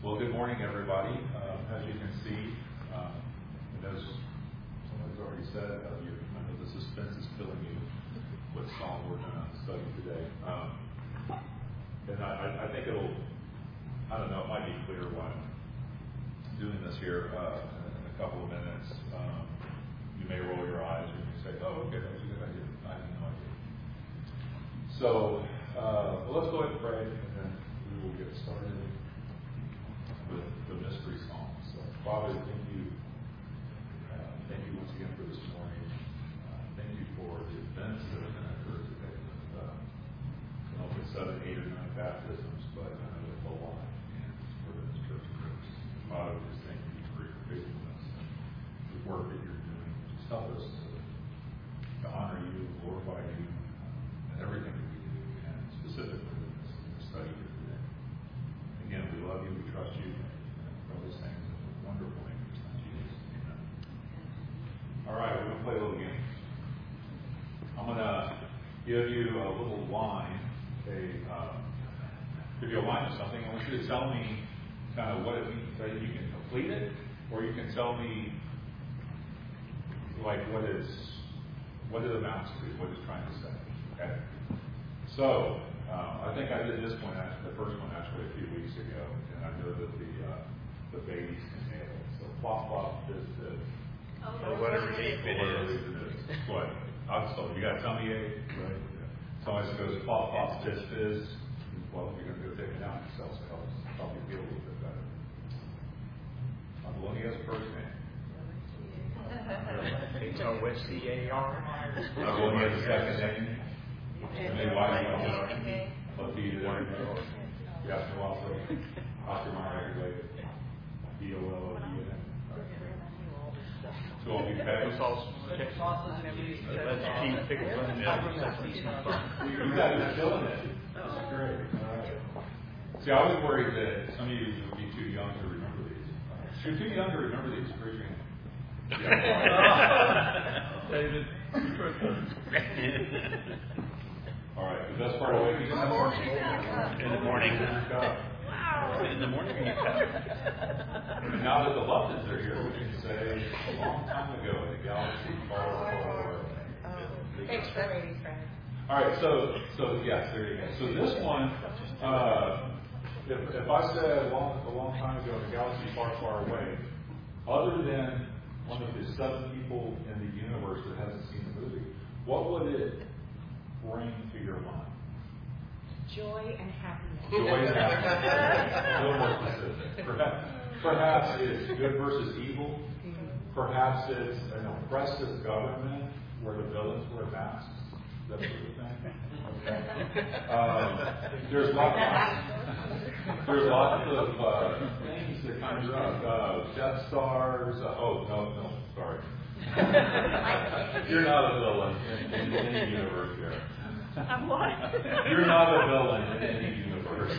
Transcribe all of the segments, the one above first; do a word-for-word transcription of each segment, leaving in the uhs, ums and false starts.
Well, good morning, everybody. Um, as you can see, um, and as someone's already said, uh, you, I know the suspense is killing you what psalm we're going to study today. Um, and I, I think it'll, I don't know, it might be clear why I'm doing this here uh, in a couple of minutes. Um, you may roll your eyes or you may say, oh, okay, that was a good idea. I had no idea. So, uh, well, let's go ahead and pray, and then we will get started with the mystery psalm. So, Father, thank you. Uh, thank you once again for this morning. Uh, thank you for the events that are going to occur today. With, uh, I don't know if it's seven, eight, or nine baptisms, but I know it's a lot. And for this church group. Father, we just thank you for your faithfulness and the work that you're doing. Just help us to, to honor you, glorify you, uh, in everything that we do, and specifically in this, in this study here today. Again, we love you, we trust you, and for all these things, it's a wonderful name, Jesus. Amen. All right, we're going to play a little game. I'm going to give you a little line, a uh, give you a line of something. I want you to tell me kind of what it means. That you can complete it, or you can tell me like what it's what it amounts to, what it's trying to say. Okay. So. Um, I think I did this one, actually, the first one actually a few weeks ago, and I know that the uh, the babies can nail it. So plop, plop, this, this. Oh, or whatever deep it is. What? I'm sorry, you got to tell me a, right? Somebody goes plop, plop, this, this. Well, you're going to go take it out yourself, so help, help you feel a little bit better. I'm the one who has a first name. H O S C A R. I'm the one who has a second name. And then why do you know? Let's eat it every day. You ask me also. Oscar Mayer regulated. B O L O D N. So I'll be back. Let's keep pickles on the You guys are killing it. This is great. All right. See, I was worried that some of you would be too young to remember these. If you're too young to remember these, raise your hand. David. All right, the best part of it is in the morning. In the morning. Wow. In the morning. And now that the Luftons are here, we can say a long time ago in the galaxy far, far away. Thanks for waiting, friend. All right, so so yes, there you go. So this one, uh, if if I said a long a long time ago in the galaxy far, far away, other than one of the seven people in the universe that hasn't seen the movie, what would it bring to your mind? Joy and happiness. Joy and happiness. A little more specific. Perhaps, perhaps it's good versus evil. Perhaps it's an oppressive government where the villains wear masks. That sort of thing. Okay. Um, there's lots of there's lots of uh, things that conjure up. Uh, Death Stars. Uh, oh no, no, sorry. You're not a villain in, in, in any universe here. I'm what? You're not a villain in any universe.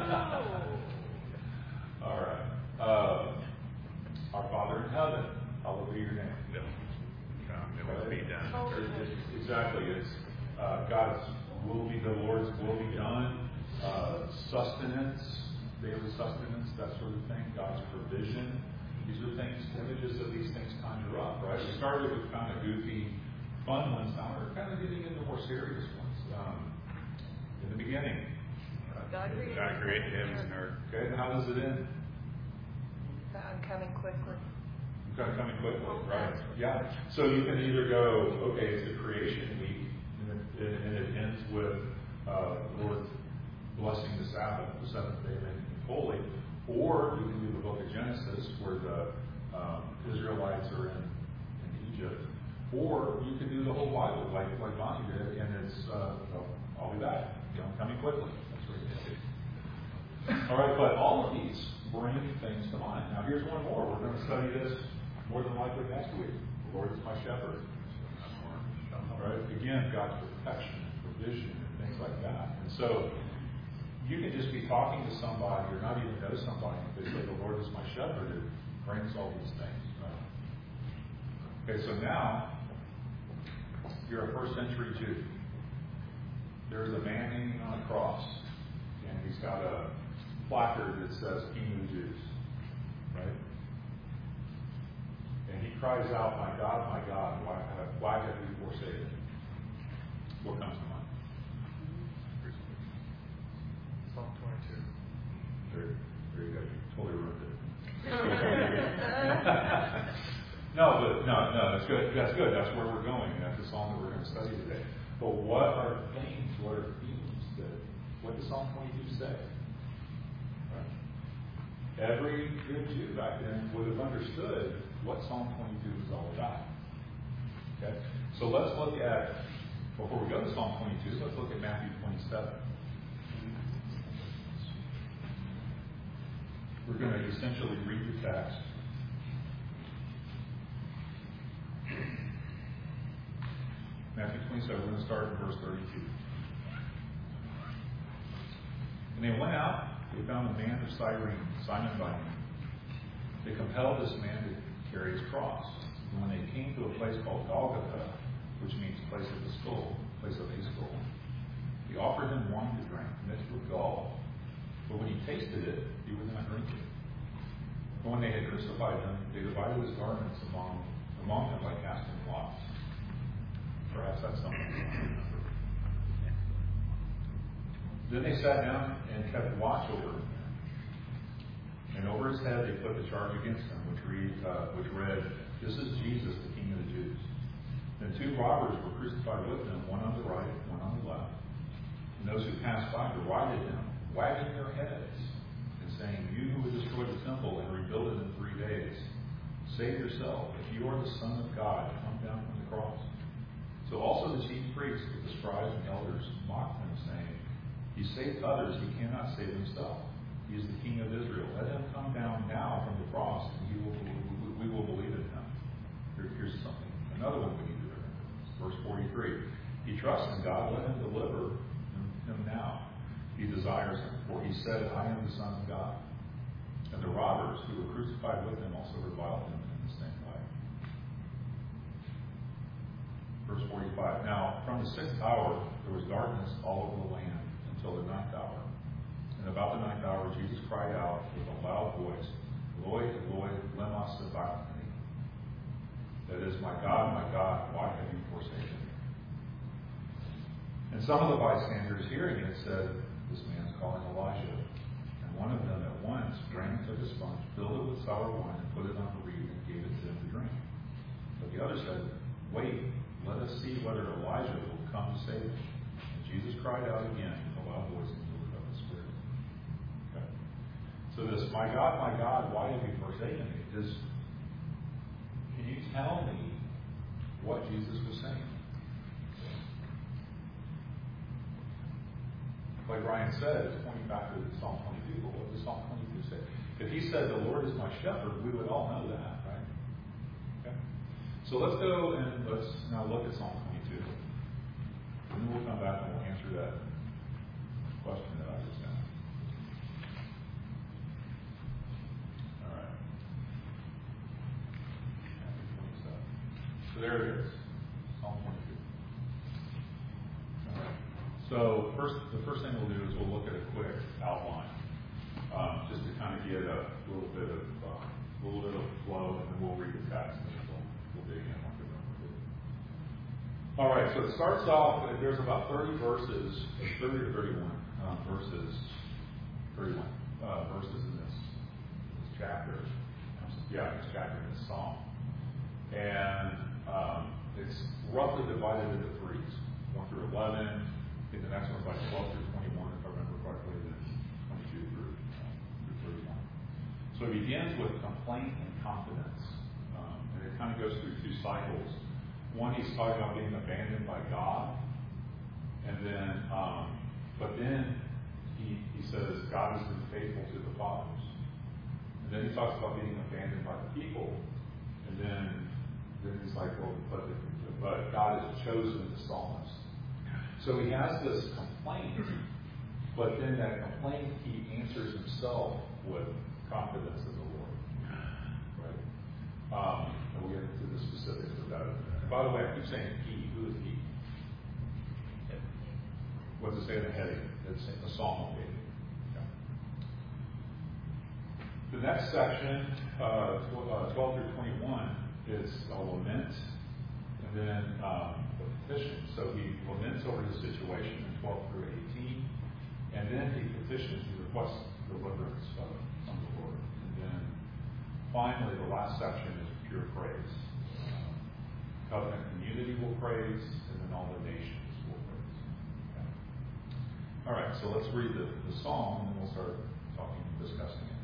All right. Uh, our Father in heaven, hallowed be your name. No. Come, it will be done. Oh, It's, exactly. It's uh, God's will be the Lord's will be done. Uh, sustenance, daily sustenance, that sort of thing. God's provision. These are things, images that these things conjure up, right? We started with kind of goofy, fun ones. Now we're kind of getting into more serious ones. Um, in the beginning, uh, God created, God created heavens and earth. Okay, and how does it end? God coming quickly. Kind of coming quickly, right? Yeah. So you can either go, okay, it's the creation week, and it, and it ends with uh, Lord blessing the Sabbath, the seventh day, making it holy. Or you can do the book of Genesis, where the um, Israelites are in, in Egypt. Or you can do the whole Bible, like like Bonnie did, and it's, uh, well, I'll be back. You know, coming quickly. That's what it is. All right, but all of these bring things to mind. Now, here's one more. We're going to study this more than likely next week. The Lord is my shepherd. All right, again, God's protection and provision and things like that. And so, you can just be talking to somebody or not even know somebody if they say the Lord is my shepherd. It brings all these things. Right? Okay, so now you're a first century Jew. There's a man hanging on a cross, and he's got a placard that says King of the Jews, right? And he cries out, "My God, my God, why have, why have you forsaken me?" What comes to mind? Psalm twenty-two. There, there you go. You totally ruined it. no, but no, no, that's good. That's good. That's where we're going. And that's the song that we're going to study today. But what are themes? What are themes that? What does Psalm twenty-two say? Right? Every good Jew back then would have understood what Psalm twenty-two is all about. Okay, so let's look at before we go to Psalm twenty-two. Let's look at Matthew twenty-seven. We're going to essentially read the text. Matthew twenty-seven, we're going to start in verse thirty-two. And they went out, they found a man of Cyrene, Simon by name. They compelled this man to carry his cross. And when they came to a place called Golgotha, which means place of the skull, place of a skull, he offered him wine to drink, mixed with gall. But when he tasted it, he would not drink it. But when they had crucified him, they divided his garments among, among them by casting lots. Perhaps that's something you want to remember. Then they sat down and kept watch over him. And over his head they put the charge against him, which read, uh, which read, "This is Jesus, the King of the Jews." Then two robbers were crucified with him, one on the right, one on the left. And those who passed by derided him, wagging their heads, and saying, "You who would destroy the temple and rebuild it in three days, save yourself. If you are the Son of God, come down from the cross." So also the chief priests with the scribes and elders mocked him, saying, "He saved others, he cannot save himself. He is the King of Israel. Let him come down now from the cross, and he will, we will believe in him." Here, here's something, another one we need to remember. Verse forty-three. He trusts in God, let him deliver him now. He desires him, for he said, "I am the Son of God." And the robbers who were crucified with him also reviled him in the same way. Verse forty-five. Now, from the sixth hour, there was darkness all over the land until the ninth hour. And about the ninth hour, Jesus cried out with a loud voice, "Eloi, Eloi, lema sabachthani." That is, "My God, my God, why have you forsaken me?" And some of the bystanders hearing it said, "This man's calling Elijah." And one of them at once ran and took a sponge, filled it with sour wine, and put it on a reed and gave it to him to drink. But the other said, "Wait, let us see whether Elijah will come to save him." And Jesus cried out again with a loud voice and delivered up his spirit. Okay. So this, "My God, my God, why have you forsaken me?" is, can you tell me what Jesus was saying? Like Ryan said, it's pointing back to Psalm twenty-two, but what does Psalm twenty-two say? If he said, "The Lord is my shepherd," we would all know that, right? Okay. So let's go and let's now look at Psalm twenty-two. And then we'll come back and we'll answer that question that I just asked. All right. twenty-seven. So there it is. Psalm twenty-two. All right. So first, the first thing we'll do is we'll look at a quick outline, um, just to kind of get a little bit of uh, a little bit of flow, and then we'll read the text and then we'll, we'll dig in like we normally do. All right. So it starts off. There's about thirty verses, thirty or thirty-one um, verses, thirty-one uh, verses in this this chapter. Yeah, this chapter in this psalm, and um, it's roughly divided into threes, one through eleven. I think the next one's like twelve through twenty-one, if I remember correctly, and then twenty-two through, uh, through thirty-one. So it begins with complaint and confidence. Um, and it kind of goes through two cycles. One, he's talking about being abandoned by God. And then, um, but then he, he says God has been faithful to the fathers. And then he talks about being abandoned by the people. And then, then he's like, well, but, but God has chosen the psalmist. So he has this complaint, but then that complaint he answers himself with confidence in the Lord. Right? Um, and we'll get into the specifics of that. And by the way, I keep saying he. Who is he? What does it say in the heading? It's a psalm of David. Okay. The next section, uh, twelve through twenty-one, is a lament and then um, a petition. So he laments over his situation in twelve through eighteen, and then he petitions, he requests deliverance uh, from the Lord. And then finally, the last section is pure praise. Um, covenant community will praise, and then all the nations will praise. Okay. All right, so let's read the, the psalm, and then we'll start talking and discussing it.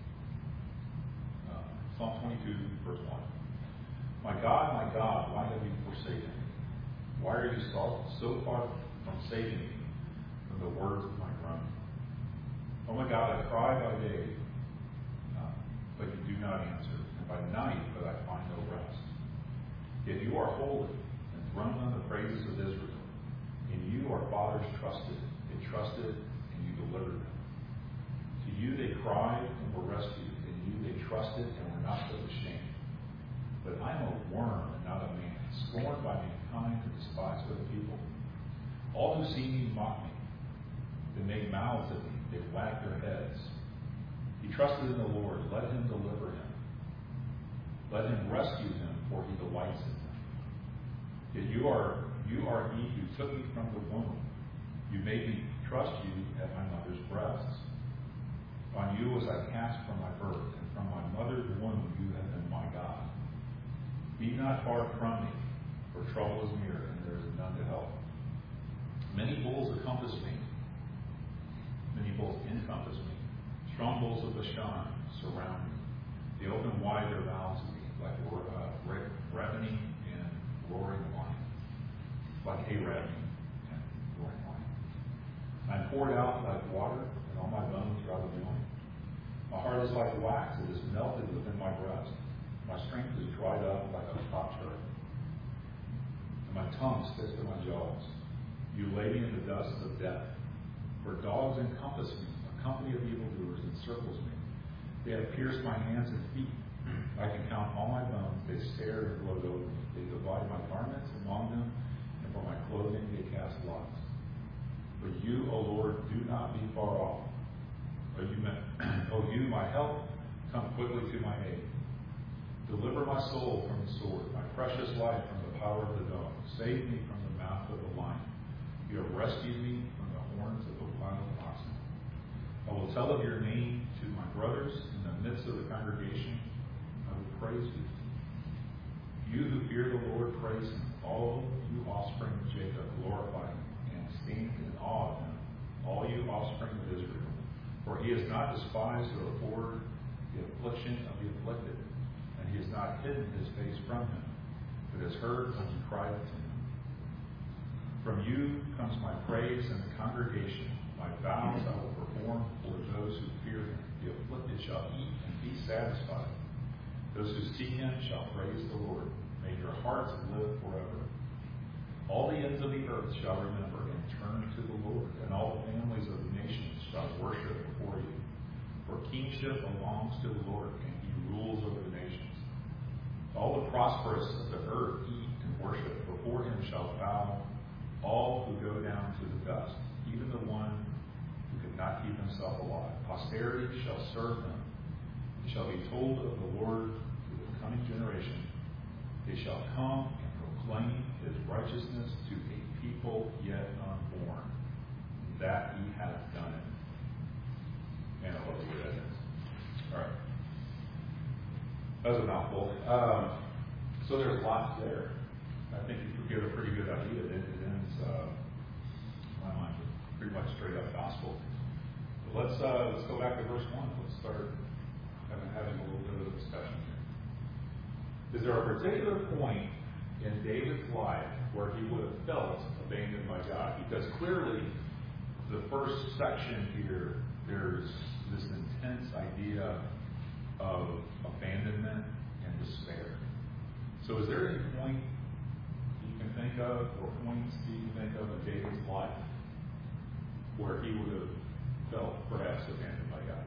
Uh, Psalm twenty-two, verse one. My God, my God, why have you forsaken me? Why are you so, so far from saving me from the words of my groaning? Oh my God, I cry by day, uh, but you do not answer, and by night, but I find no rest. Yet you are holy, enthroned on the praises of Israel. In you our fathers trusted, they trusted, and you delivered them. To you they cried and were rescued, in you they trusted and were not put to shame. But I am a worm and not a man, scorned by mankind and despised by the people. All who see me mock me. They make mouths at me, they wag their heads. He trusted in the Lord, let him deliver him. Let him rescue him, for he delights in him. Yet you are you are he who took me from the womb. You made me trust you at my mother's breasts. On you was I cast from my birth, and from my mother's womb you have been my God. Be not far from me, for trouble is near, and there is none to help. Many bulls encompass me. Many bulls encompass me. Strong bulls of Bashan surround me. They open wide their mouths at me, like uh, ravening and roaring lion. Like a ravening and roaring lion. I am poured out like water, and all my bones rather join. My heart is like wax, it is melted within my breast. My strength is dried up like a potsherd, and my tongue sticks to my jaws. You lay me in the dust of death, for dogs encompass me, a company of evildoers encircles me. They have pierced my hands and feet. I can count all my bones. They stare and gloat over me. They divide my garments among them, and for my clothing they cast lots. But you, O Lord, do not be far off. O you, o you, my help, come quickly to my aid. Deliver my soul from the sword, my precious life from the power of the dog. Save me from the mouth of the lion. You have rescued me from the horns of the wild oxen. I will tell of your name to my brothers in the midst of the congregation. I will praise you. You who fear the Lord, praise him. All you offspring of Jacob, glorify him, and stand in awe of him, all you offspring of Israel. For he has not despised or abhorred the affliction of the afflicted. He has not hidden his face from him, but has heard when he cried to him. From you comes my praise in the congregation. My vows I will perform for those who fear him. The afflicted shall eat and be satisfied. Those who seek him shall praise the Lord. May your hearts live forever. All the ends of the earth shall remember and turn to the Lord, and all the families of the nations shall worship before you. For kingship belongs to the Lord, and he rules over the nations. All the prosperous of the earth eat and worship. Before him shall bow all who go down to the dust, even the one who could not keep himself alive. Posterity shall serve him. It shall be told of the Lord to the coming generation. They shall come and proclaim his righteousness to a people yet unborn, that he hath done it. Man, I love the way that is. All right. That was a mouthful. Um, so there's lots there. I think you get a pretty good idea. It, it ends, uh, my mind, with pretty much straight up gospel. But let's uh, let's go back to verse one. Let's start having, having a little bit of a discussion here. Is there a particular point in David's life where he would have felt abandoned by God? Because clearly, the first section here, there's this intense idea of abandonment and despair. So is there any point you can think of, or points you can think of in David's life where he would have felt perhaps abandoned by God?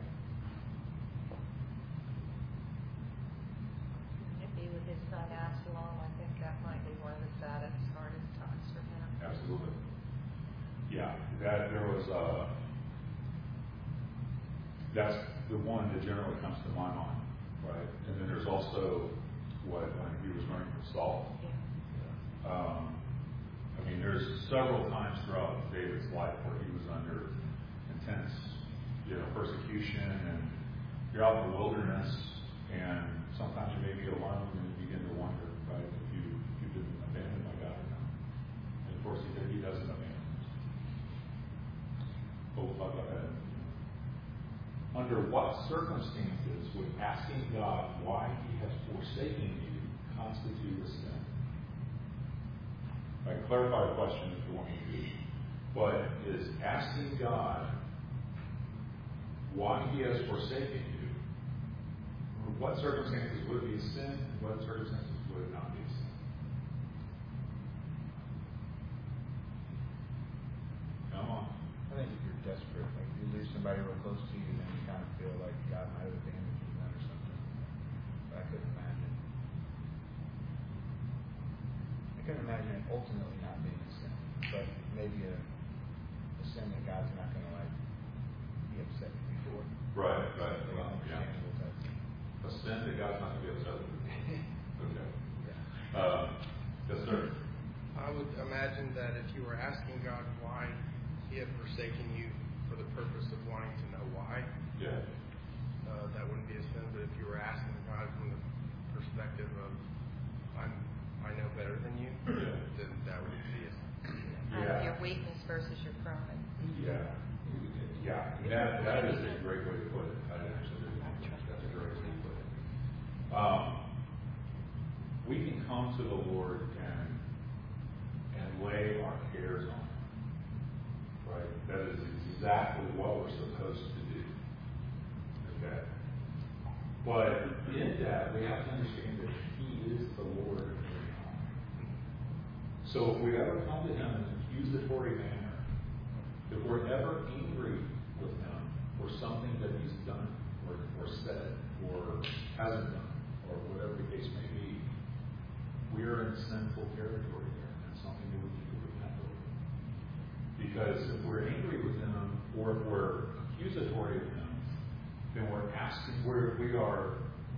Maybe with his son Absalom, I think that might be one of the saddest, hardest times for him. Absolutely. Yeah, that there was uh that's the one that generally comes to my mind, right? And then there's also what when he was running from Saul. Um, I mean, there's several times throughout David's life where he was under intense, you know, persecution, and you're out in the wilderness, and sometimes you may be alone, and you begin to wonder, right, if you if you've been abandoned by God or not. And of course, he did. He doesn't abandon us. But we'll talk about that. Under what circumstances would asking God why He has forsaken you constitute a sin? I can clarify the question if you want me to. But is asking God why He has forsaken you, what circumstances would it be a sin, and what circumstances would it not be a sin? Come on. I think if you're desperate, like you lose somebody real close to you, then you kind of feel like God might have abandoned you then or something. But I couldn't imagine. I couldn't imagine it ultimately not being a sin, but maybe a, a sin that God's not going to like be upset with you for. Right, right. Like Well, yeah. understandable type thing. A sin that God's not going to be upset with. Okay. Yeah. Uh, yes, sir. I would imagine that if you were asking God why He had forsaken you for the purpose of wanting to know why, Yeah. uh, that wouldn't be a sin. But if you were asking God from the perspective of I'm, I know better than you, Yeah. then that would be a sin. Out Yeah. of your weakness versus your pride. Yeah. Yeah. That, that is a great way to put it. I actually think that's a great way to put it. Um, we can come to the Lord and and lay our cares on Him. Right? That is exactly what we're supposed to do. Okay? But in that, we have to understand that He is the Lord of every time. So if we ever come to Him in an accusatory manner, if we're ever angry with Him for something that He's done or, or said or hasn't done or whatever the case may be, we are in sinful territory there, and something that we need to repent of. Because if we're angry with Him or if we're accusatory of Him, then we're asking, we're, we are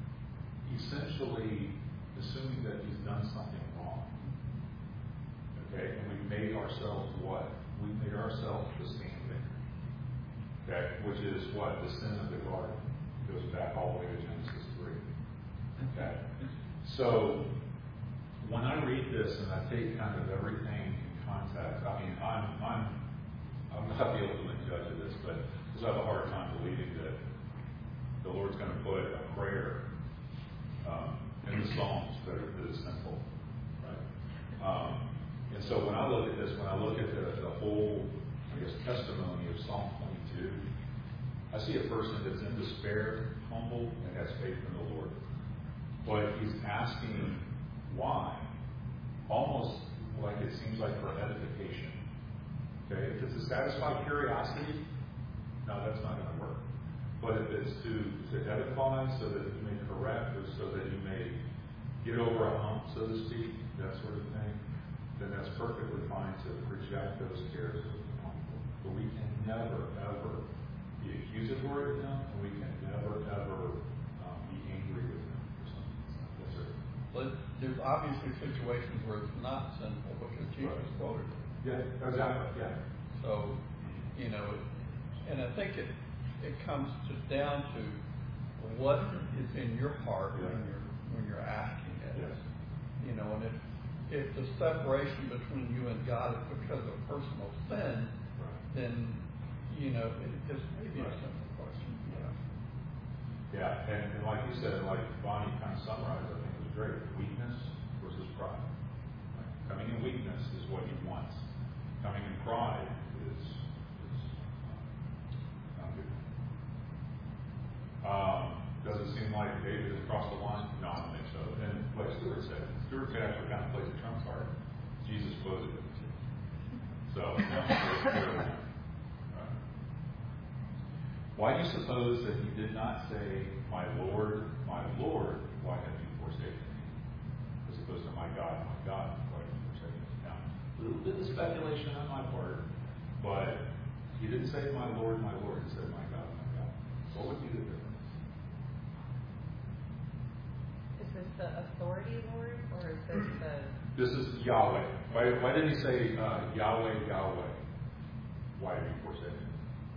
essentially assuming that He's done something wrong. Okay? And we've made ourselves what? We've made ourselves the standard. Okay? Which is what? The sin of the garden. It goes back all the way to Genesis three. Okay? So, when I read this and I take kind of everything in context, I mean, I'm I'm I'm not the ultimate judge of this, but because I have a hard time believing that the Lord's going to put a prayer um, in the Psalms that, are, that is simple, right? Um, and so when I look at this, when I look at the, the whole, I guess, testimony of Psalm twenty-two, I see a person that's in despair, humble, and has faith in the Lord. But he's asking why? Almost like it seems like for edification. Okay, if it's to satisfy curiosity, no, that's not going to work. But if it's to, to edify so that you may correct or so that you may get over a hump, so to speak, that sort of thing, then that's perfectly fine to project those cares to the humble. But we can never, ever be accusatory of them, and we can never, ever um, be angry with them for something. Yes, sir. But there's obviously situations where it's not sinful because Jesus Right. quoted it. Yeah, exactly. Yeah. So, you know, and I think it it comes to, down to what is in your heart Yeah. when you're when you're asking it. Yes. You know, and if if the separation between you and God is because of personal sin, Right. then you know it just may be a Right. simple question. Yeah. Yeah, and, and like you said, like Bonnie kind of summarized, I think it was great. Weakness versus pride. Right? Coming in weakness is what He wants. Coming in pride is, is uh, not good. Um, does it seem like David has crossed the line? No, I don't think so. And like Stuart said, Stuart actually kind of plays a trump card. Jesus quoted it. So, no, it's clearly not. Right. Why do you suppose that He did not say, "My Lord, my Lord, why have you forsaken me?" As opposed to, "My God, my God, why have you forsaken me?" Now, a little bit of speculation on my part, but He didn't say, "My Lord, my Lord." He said, "My God, my God." What would be the difference? you, Lord? Or is this the... This is Yahweh. Why, why didn't he say uh, Yahweh, Yahweh? Why did he forsake him?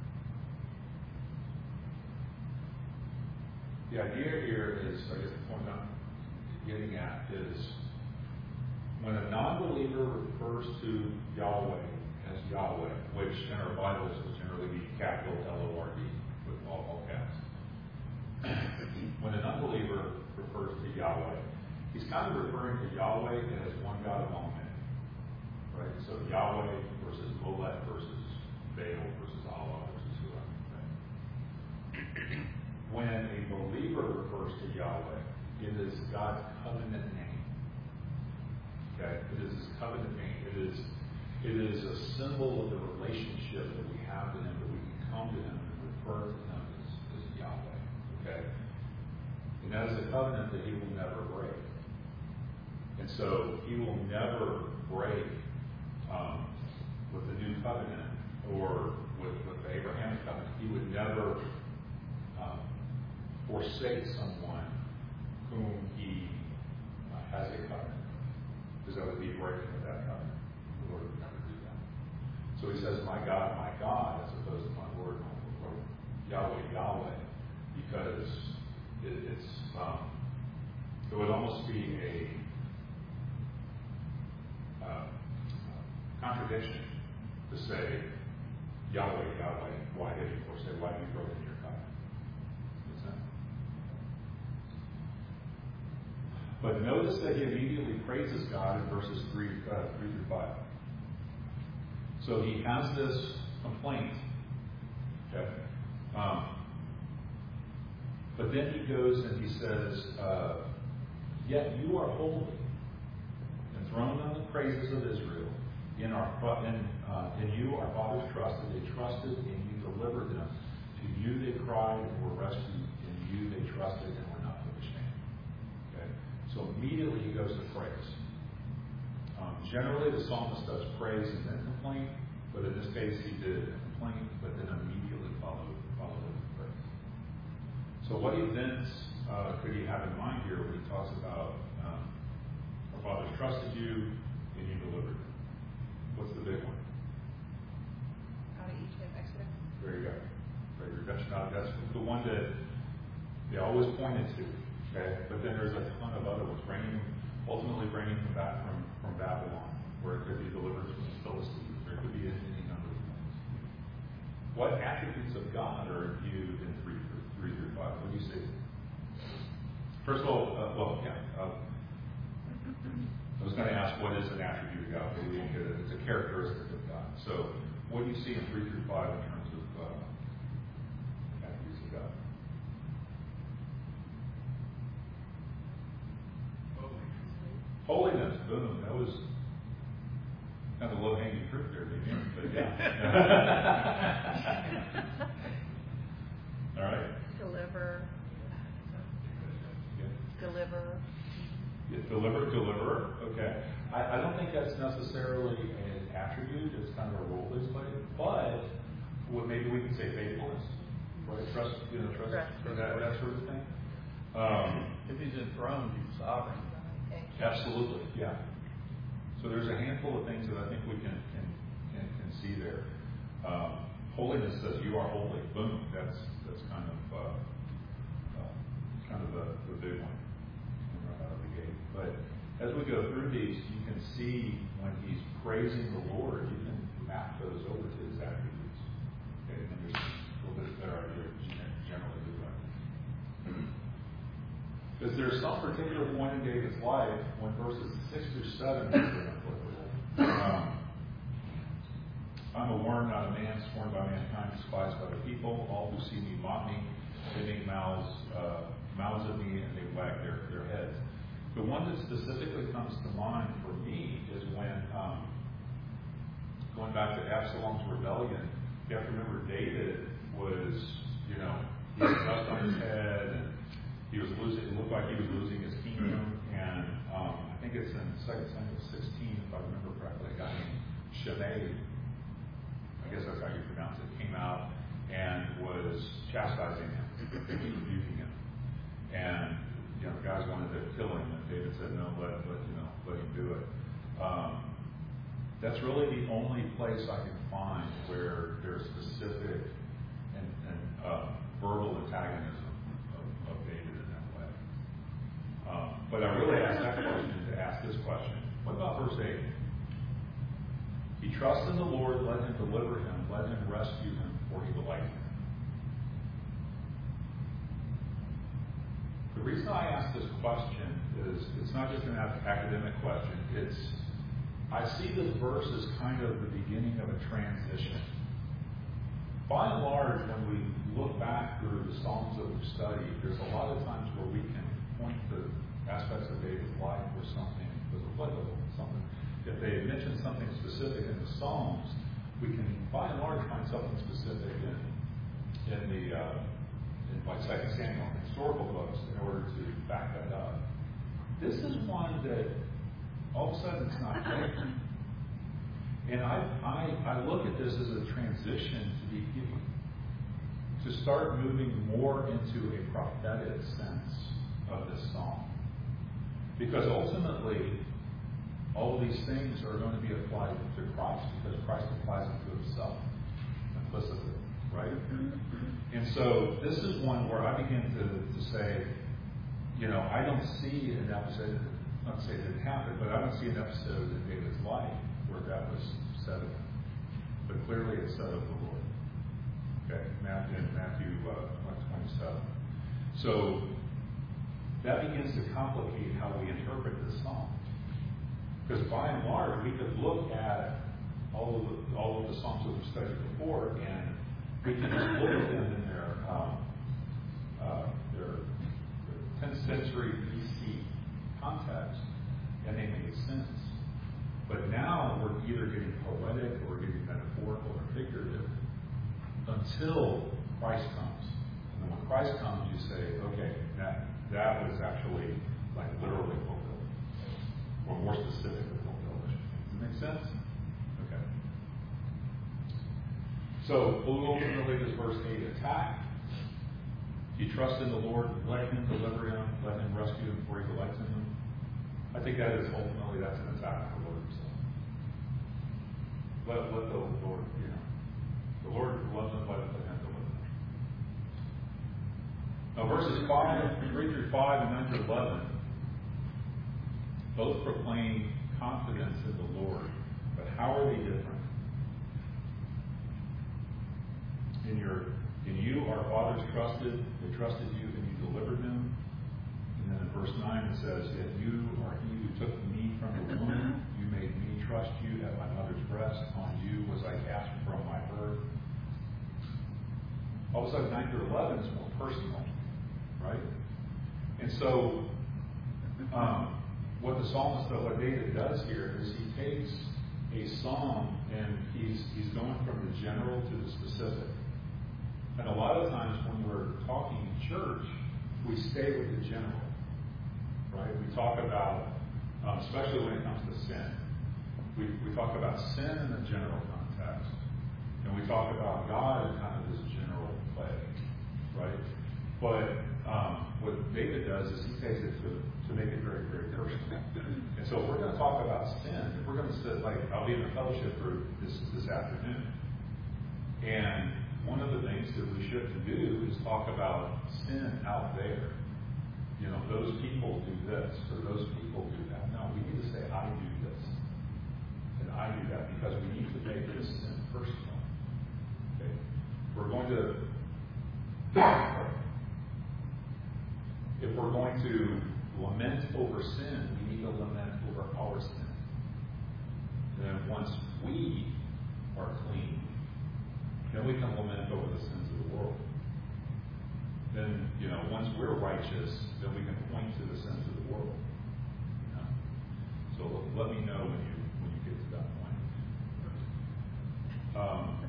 The idea here is, I guess the point I'm getting at is when a non-believer refers to Yahweh as Yahweh, which in our Bibles will generally be capital L O R D with all, all caps. When an unbeliever refers to Yahweh, he's kind of referring to Yahweh as one God among men. Right? So Yahweh versus Molech versus Baal versus Allah versus whoever. Right? When a believer refers to Yahweh, it is God's covenant name. Okay? It is his covenant name. It is it is a symbol of the relationship that we have to him, that we can come to him and refer to him as, as Yahweh. Okay? And that is a covenant that he will never break. And so he will never break um, with the new covenant or with, with the Abrahamic covenant. He would never um, forsake someone whom he uh, has a covenant, because that would be breaking with that covenant. The Lord would never do that. So he says, my God, my God, as opposed to my Lord, or Yahweh, Yahweh, because it, it's um, it would almost be a uh, contradiction to say, Yahweh, Yahweh, why did you forsake? Why have you broken your covenant? But notice that he immediately praises God in verses three, uh, three through five. So he has this complaint. Okay. Um, but then he goes and he says, uh, yet you are holy, enthroned on the praises of Israel. In our in, uh, in you our fathers trusted. They trusted and you delivered them. To you they cried and were rescued. In you they trusted and were not put to shame. Okay? So immediately he goes to praise. Um, generally the psalmist does praise and then complain, but in this case he did a complaint, but then immediately followed followed it with praise. So what events uh, could he have in mind here when he talks about um, our fathers trusted you and you delivered them? What's the big one? Out of Egypt, Exodus. There you go. Right, redemption out. That's the one that they always pointed to. Okay, but then there's a ton of other ones. Bringing, ultimately bringing them back from, from Babylon, where it could be delivered from the Philistines. There could be any number of things. What attributes of God are viewed in three, three through five? What do you see? First of all, uh, well, yeah. Uh, I was going to ask what is an attribute of God, but we didn't get it. It's a characteristic of God. So, what do you see in three through five in terms of uh, attributes of God? Holiness. Boom. That was kind of low-hanging fruit there, maybe. But yeah. All right. Deliver. Yeah. Deliver. Yeah, deliver, deliverer. Okay. I, I don't think that's necessarily an attribute. It's kind of a role that's played. But what maybe we can say faithfulness, right? Trust, you know, trust, Trust. that, that sort of thing. Um, If he's enthroned, he's sovereign. absolutely, yeah. So there's a handful of things that I think we can can, can, can see there. Um, holiness says you are holy. Boom. That's that's kind of uh, uh, kind of the, the big one. Out of the gate. But as we go through these, you can see when he's praising the Lord, you can map those over to his attributes. Okay, and then there's a little bit better idea generally do that. Because there's some particular point in David's life when verses six through seven are applicable. Um, I'm a worm, not a man, scorned by mankind, despised by the people. All who see me mock me. They make mouths uh, mouths at me and they wag their, their heads. The one that specifically comes to mind for me is when, um, going back to Absalom's rebellion, you have to remember David was, you know, he had dust on his head and he was losing, it looked like he was losing his kingdom. And um, I think it's in Second Samuel sixteen, if I remember correctly, a guy named Shimei, I guess that's how you pronounce it, came out and was chastising him, rebuking him. And, you know, the guys wanted to kill him, and David David said, no, let, let, you know, let him do it. Um, that's really the only place I can find where there's specific and, and uh, verbal antagonism of, of David in that way. Um, but I really asked that question to ask this question. What about verse eight? He trusts in the Lord, let him deliver him, let him rescue him, for he delights in him. The reason I ask this question is it's not just an academic question. It's I see this verse as kind of the beginning of a transition. By and large, when we look back through the Psalms that we've studied, there's a lot of times where we can point to aspects of David's life where something was applicable, something. If they mention something specific in the Psalms, we can, by and large, find something specific in in the uh, in like Second Samuel, historical books, in order to back that up. This is one that all of a sudden it's not there, and I I, I look at this as a transition to be to start moving more into a prophetic sense of this psalm, because ultimately, all of these things are going to be applied to Christ because Christ applies them to himself implicitly, right? And so this is one where I begin to, to say, you know, I don't see an episode, not to say it didn't happen, but I don't see an episode in David's life where that was said of him. But clearly it's said of the Lord. Okay, Matthew, in Matthew uh, twenty-seven. So that begins to complicate how we interpret this psalm. Because by and large, we could look at all of the all of the psalms that we've studied before, and we can just look at them in their um, uh, their, their tenth century B C context, and they make sense. But now we're either getting poetic or we're getting metaphorical or figurative until Christ comes. And then when Christ comes, you say, okay, that that was actually like literally fulfilled. Or more specifically fulfilled. Does that make sense? Okay. So, ultimately, does verse eight attack? Do you trust in the Lord? Let him deliver him. Let him rescue him before he delights in him. I think that is ultimately that's an attack on the Lord himself. Let, let the Lord, you know, the Lord loves him. Let him deliver him. Now, verses five, three through five, and nine through eleven. Both proclaim confidence in the Lord, but how are they different? In your, in you, our fathers trusted; they trusted you, and you delivered them. And then in verse nine it says, "Yet you are he who took me from the womb; you made me trust you at my mother's breast. On you was I cast from my birth." All of a sudden, nine through eleven is more personal, right? And so. Um, What the psalmist, what David does here is he takes a psalm and he's he's going from the general to the specific. And a lot of times when we're talking in church, we stay with the general, right? We talk about, um, especially when it comes to sin, we we talk about sin in the general context, and we talk about God in kind of this general way, right? But um, what David does is he takes it to to make it very, very personal. And so if we're going to talk about sin, if we're going to sit, like, I'll be in a fellowship group this, this afternoon. And one of the things that we shouldn't do is talk about sin out there. You know, those people do this, or those people do that. No, we need to say, I do this. And I do that, because we need to make this sin personal. Okay? We're going to, if we're going to lament over sin, we need to lament over our sin. And then once we are clean, then we can lament over the sins of the world. Then, you know, once we're righteous, then we can point to the sins of the world. You know? So let me know when you when you get to that point. Um,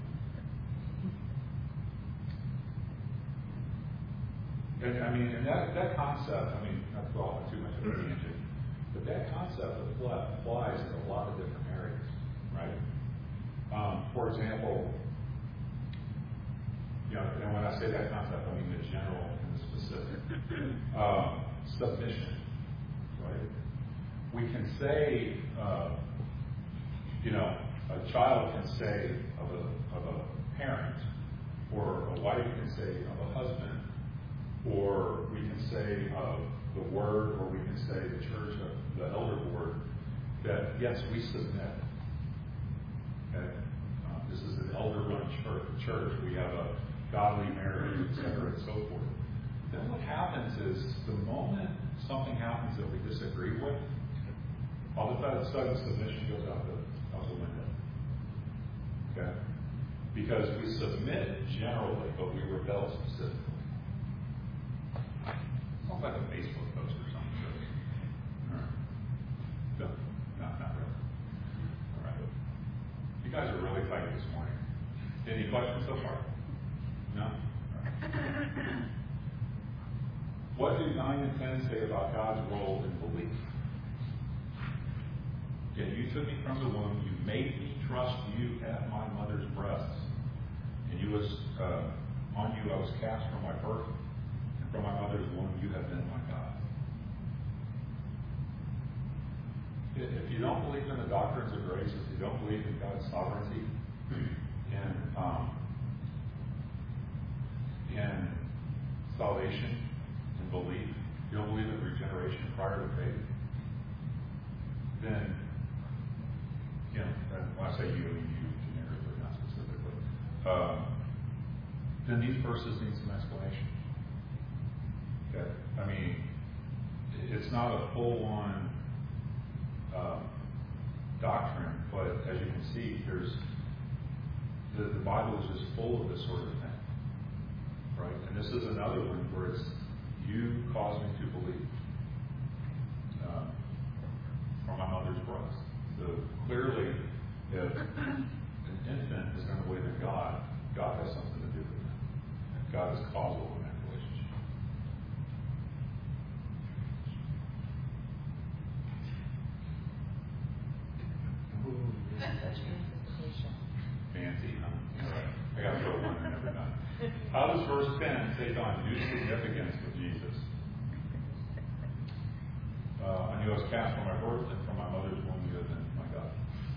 And, I mean, and that, that concept, I mean, not to go off too much of a tangent, but that concept applies in a lot of different areas, right? Um, for example, you know, and when I say that concept, I mean the general and the specific. Um, submission, right? we can say, uh, you know, a child can say of a, of a parent, or a wife can say of a husband, or we can say of the word, or we can say the church, of the elder board, that yes, we submit. Okay? Uh, this is an elder-run church. church. We have a godly marriage, et cetera, and so forth. Then what happens is the moment something happens that we disagree with, all of that sudden submission goes out the, out the window. Okay? Because we submit generally, but we rebel specifically. Sounds like a Facebook post or something. All right. No, not, not really. All right. You guys are really tight this morning. Any questions so far? No? All right. What do nine and ten say about God's role in belief? Yet you took me from the womb, you made me trust you at my mother's breasts. And you was uh, on you I was cast from my birth, and from my mother's womb you have been my God. If you don't believe in the doctrines of grace, if you don't believe in God's sovereignty, and um, in salvation and belief, you don't believe in regeneration prior to faith, then, you know, when I say you, I mean you generically, not specifically, uh, then these verses need some explanation. Okay? I mean, it's not a full-on uh, doctrine, but as you can see, there's the, the Bible is just full of this sort of thing, right? And this is another one where it's you cause me to believe uh, from my mother's breast. So clearly, if an infant is going to believe in God, God has something to do with it. God is causal in that relationship. Ooh, Such presentation. Fancy, huh? I got to throw one in every night. How does verse ten take on new significance with Jesus? Uh, I knew I was cast from my birth, and from my mother's womb you have been my God.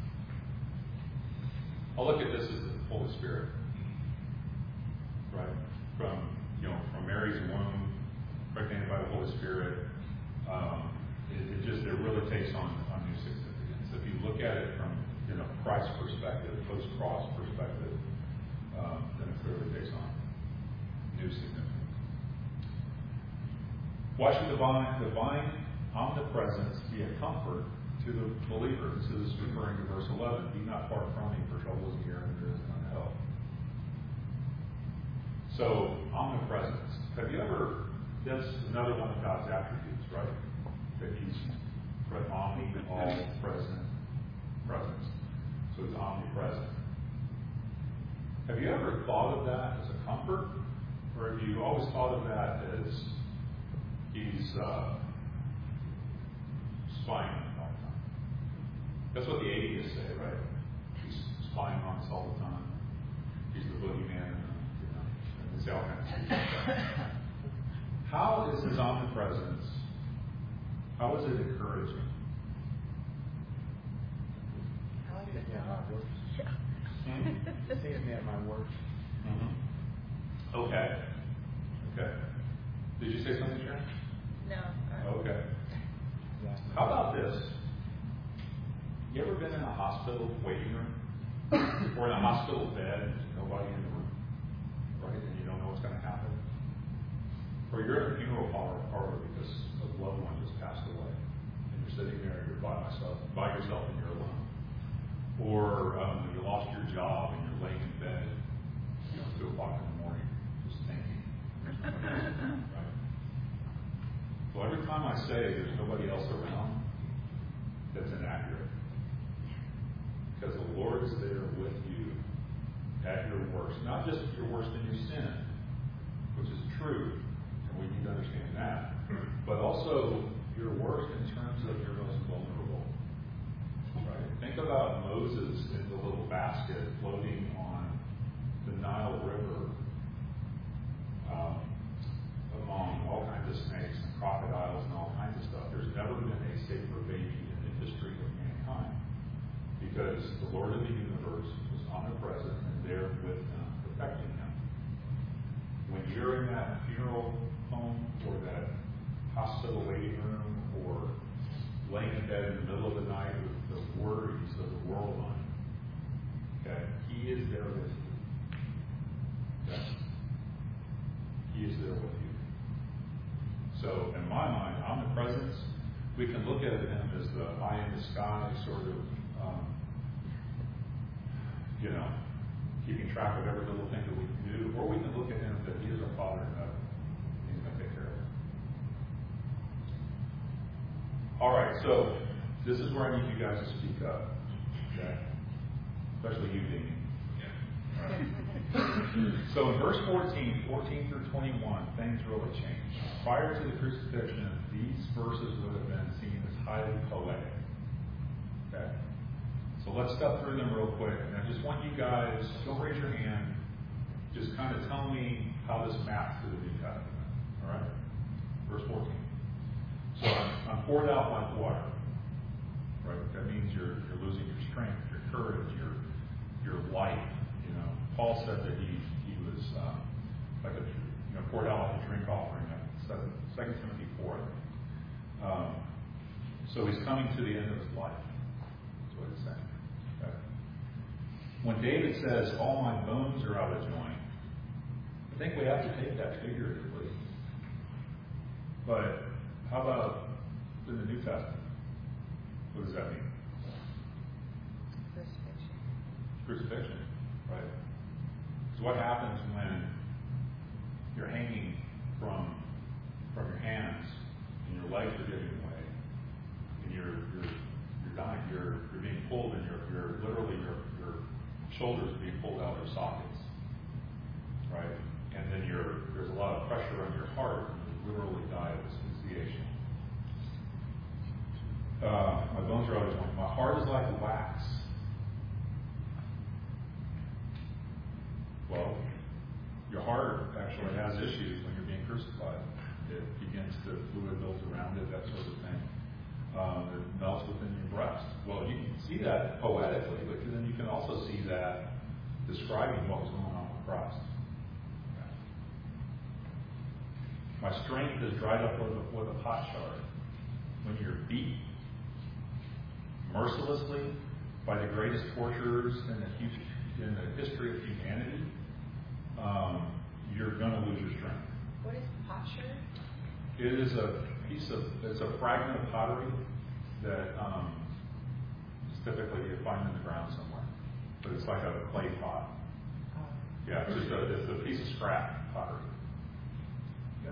I'll look at this as the Holy Spirit, right? From you know, from Mary's womb, impregnated by the Holy Spirit. Um, it, it just it really takes on, on new significance. If you look at it from you know Christ's perspective, post-cross perspective, um, then it clearly takes on new significance. Why should divine divine omnipresence be a comfort to the believer? This is referring to verse eleven. Be not far from me, for trouble is near and there is none help. So, omnipresence. Have you ever, that's another one of God's attributes, right? That he's omni, all, present, presence. So he's omnipresent. Have you ever thought of that as a comfort? Or have you always thought of that as he's uh, spying on us all the time? That's what the atheists say, right? He's spying on us all the time. He's the boogeyman, and, you know, and it's all kinds of stuff. How is his omnipresence? How is it encouraging? How is see it me at my done? worst. Hmm? See me at my worst. Mm-hmm. Okay. Okay. Did you say something, Sharon? No. uh, Okay. Exactly. How about this? You ever been in a hospital waiting room? Or in a hospital bed and there's nobody in the room? Right? And you don't know what's going to happen? Or you're in a funeral parlor, parlor because a loved one just passed away. And you're sitting there and you're by myself, by yourself and you're alone. Or um, you lost your job and you're laying in bed, you know, two o'clock in the morning, just thinking. Right? Well, every time I say there's nobody else around, that's inaccurate. Because the Lord is there with you at your worst. Not just your worst in your sin, which is true, and we need to understand that, but also your worst in terms of your most vulnerable. Right? Think about Moses in the little basket floating on the Nile River um, among all kinds of snakes and crocodiles and all kinds of stuff. There's never been a safer baby in the history of mankind, because the Lord of the universe was omnipresent and there with him, protecting him. When you're in that funeral home or that hospital waiting room or laying in bed in the middle of the night with the worries of the world on you, okay, he is there with you. Okay? He is there with you. So, in my mind, omnipresence, we can look at him as the eye in the sky, sort of, um, you know, keeping track of every little thing that we can do, or we can look at him that he is our Father in heaven. He's going to take care of it. All right, so this is where I need you guys to speak up, okay? Especially you, Dean. All right. So in verse fourteen, fourteen through twenty-one, things really change. Prior to the crucifixion, these verses would have been seen as highly poetic. Okay? So let's step through them real quick. And I just want you guys, don't raise your hand, just kind of tell me how this maps to the New Testament. All right? Verse fourteen. So I'm, I'm poured out like water. Right? That means you're you're losing your strength, your courage, your your life. You know, Paul said that he he was um, like a you know poured out like a drink offering. Second Timothy four. Um, so he's coming to the end of his life. That's what it's saying. Okay. When David says, "All my bones are out of joint," I think we have to take that figuratively. But how about in the New Testament? What does that mean? Crucifixion. Crucifixion, right? So what happens when you're hanging from from your hands and your legs are giving way and you're you're you're dying, you're you're being pulled and you're you're literally your your shoulders are being pulled out of their sockets, right? And then you're there's a lot of pressure on your heart and you literally die of asphyxiation. Uh, my bones are out of joint. My heart is like wax. Well, your heart actually has issues when you're being crucified. It begins to fluid builds around it, that sort of thing. Um, it melts within your breast. Well, you can see that poetically, but then you can also see that describing what was going on with Christ. My strength is dried up with a, with a potsherd. When you're beat mercilessly by the greatest torturers in the, in the history of humanity, um, you're going to lose your strength. What is potsherd? It is a piece of, it's a fragment of pottery that um, is typically you find in the ground somewhere. But it's like a clay pot. Oh. Yeah, it's just a, it's a piece of scrap pottery. Yeah.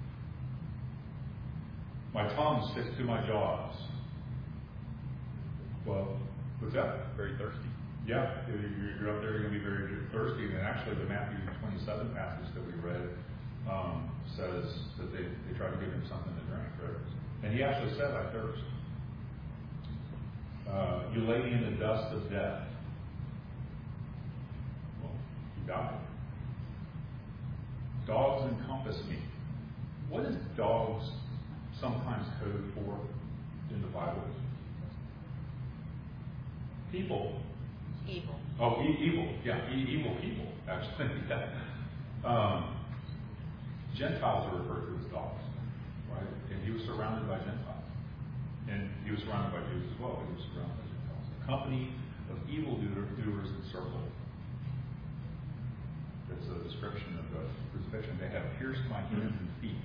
My tongue sticks to my jaws. Well, what's that? Very thirsty. Yeah, you're up there, you're going to be very thirsty. And actually, the Matthew twenty-seven passage that we read um, says that they, they tried to give him something to drink. Right? And he actually said, I thirst. Uh, you lay me in the dust of death. Well, he died. Dogs encompass me. What is dogs sometimes code for in the Bible? People. Evil. Oh, e- evil. Yeah, e- evil people, actually. yeah. um, Gentiles are referred to as dogs, right? And he was surrounded by Gentiles. And he was surrounded by Jews as well. He was surrounded by Gentiles. A company of evildoers encircled. That's a description of the crucifixion. They have pierced my hands and feet.